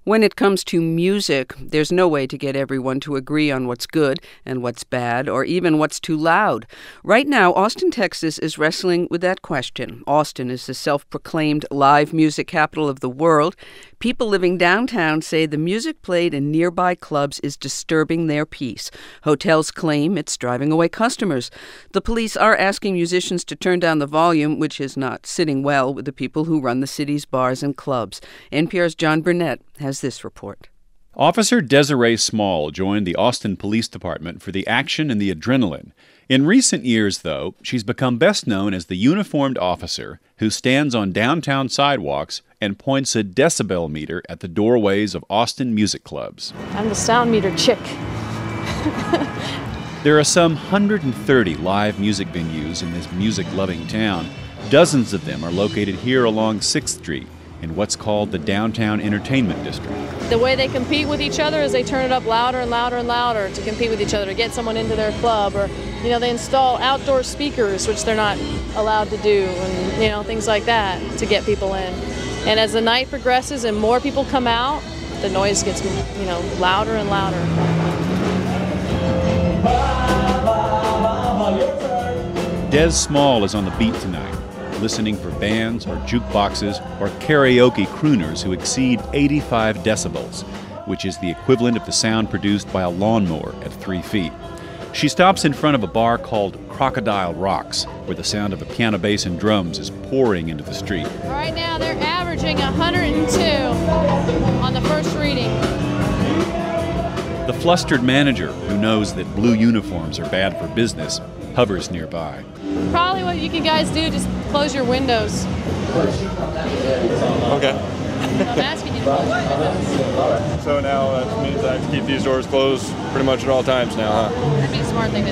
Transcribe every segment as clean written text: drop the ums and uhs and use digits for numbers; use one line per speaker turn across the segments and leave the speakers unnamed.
When it comes to music, there's no way to get everyone to agree on what's good and what's bad, or even what's too loud. Right now, Austin, Texas is wrestling with that question. Austin is the self-proclaimed live music capital of the world. People living downtown say the music played in nearby clubs is disturbing their peace. Hotels claim it's driving away customers. The police are asking musicians to turn down the volume, which is not sitting well with the people who run the city's bars and clubs. NPR's John Burnett has this report.
Officer Desiree Small joined the Austin Police Department for the action and the adrenaline. In recent years, though, she's become best known as the uniformed officer who stands on downtown sidewalks and points a decibel meter at the doorways of Austin music clubs.
I'm the sound meter chick.
There are some 130 live music venues in this music-loving town. Dozens of them are located here along 6th Street in what's called the Downtown Entertainment District.
The way they compete with each other is they turn it up louder and louder and louder to compete with each other, to get someone into their club, or, they install outdoor speakers, which they're not allowed to do, and, things like that to get people in. And as the night progresses and more people come out, the noise gets, louder and louder.
Des Small is on the beat tonight, listening for bands or jukeboxes or karaoke crooners who exceed 85 decibels, which is the equivalent of the sound produced by a lawnmower at 3 feet. She stops in front of a bar called Crocodile Rocks, where the sound of a piano bass and drums is pouring into the street.
Right now they're averaging 102 on the first reading.
The flustered manager, who knows that blue uniforms are bad for business, hovers nearby.
Probably what you can guys do, just close your windows.
Okay.
I'm asking you to close your windows.
So now that means I have to keep these doors closed pretty much at all times now, huh?
That'd be a smart thing to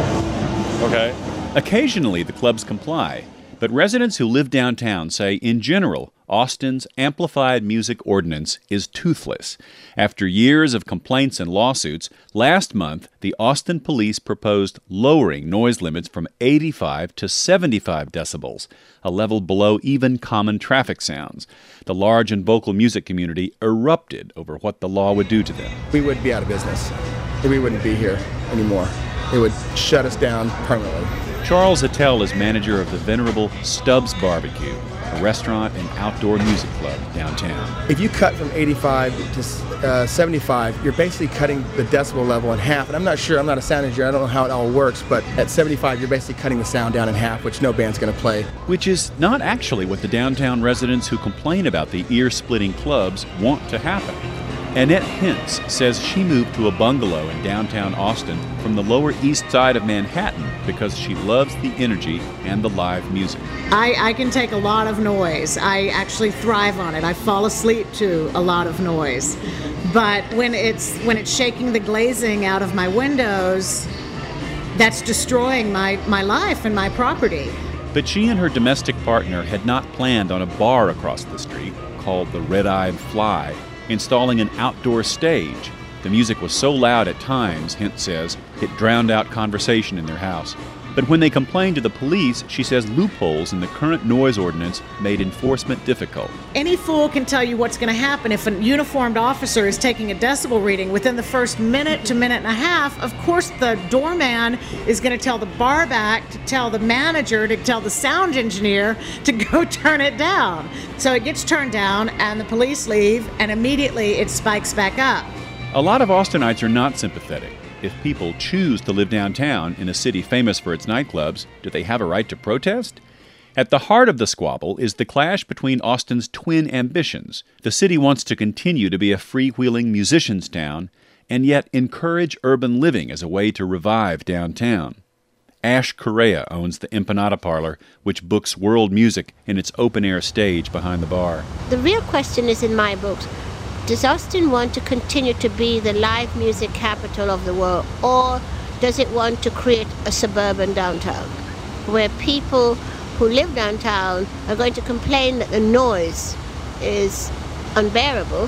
do.
Okay.
Occasionally, the clubs comply, but residents who live downtown say, in general, Austin's amplified music ordinance is toothless. After years of complaints and lawsuits, last month, the Austin police proposed lowering noise limits from 85 to 75 decibels, a level below even common traffic sounds. The large and vocal music community erupted over what the law would do to them.
We would be out of business. We wouldn't be here anymore. It would shut us down permanently.
Charles Attell is manager of the venerable Stubbs Barbecue, a restaurant and outdoor music club downtown.
If you cut from 85 to 75, you're basically cutting the decibel level in half. And I'm not sure, I'm not a sound engineer, I don't know how it all works, but at 75, you're basically cutting the sound down in half, which no band's going to play.
Which is not actually what the downtown residents who complain about the ear-splitting clubs want to happen. Annette Hintz says she moved to a bungalow in downtown Austin from the Lower East Side of Manhattan because she loves the energy and the live music.
I can take a lot of noise. I actually thrive on it. I fall asleep to a lot of noise. But when it's shaking the glazing out of my windows, that's destroying my life and my property.
But she and her domestic partner had not planned on a bar across the street called the Red-Eyed Fly, installing an outdoor stage. The music was so loud at times, Hint says, it drowned out conversation in their house. But when they complained to the police, she says loopholes in the current noise ordinance made enforcement difficult.
Any fool can tell you what's going to happen if a uniformed officer is taking a decibel reading within the first minute to minute and a half. Of course, the doorman is going to tell the bar back, to tell the manager, to tell the sound engineer to go turn it down. So it gets turned down and the police leave and immediately it spikes back up.
A lot of Austinites are not sympathetic. If people choose to live downtown in a city famous for its nightclubs, do they have a right to protest? At the heart of the squabble is the clash between Austin's twin ambitions. The city wants to continue to be a freewheeling musicians' town, and yet encourage urban living as a way to revive downtown. Ash Correa owns the Empanada Parlor, which books world music in its open-air stage behind the bar.
The real question is in my books, does Austin want to continue to be the live music capital of the world, or does it want to create a suburban downtown where people who live downtown are going to complain that the noise is unbearable,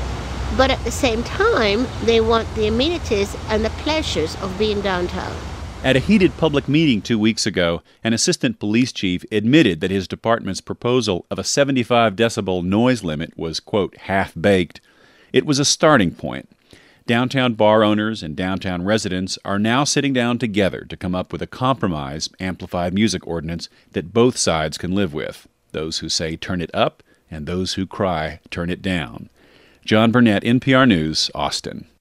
but at the same time they want the amenities and the pleasures of being downtown?
At a heated public meeting 2 weeks ago, an assistant police chief admitted that his department's proposal of a 75 decibel noise limit was, quote, half-baked. It was a starting point. Downtown bar owners and downtown residents are now sitting down together to come up with a compromise amplified music ordinance that both sides can live with. Those who say turn it up and those who cry turn it down. John Burnett, NPR News, Austin.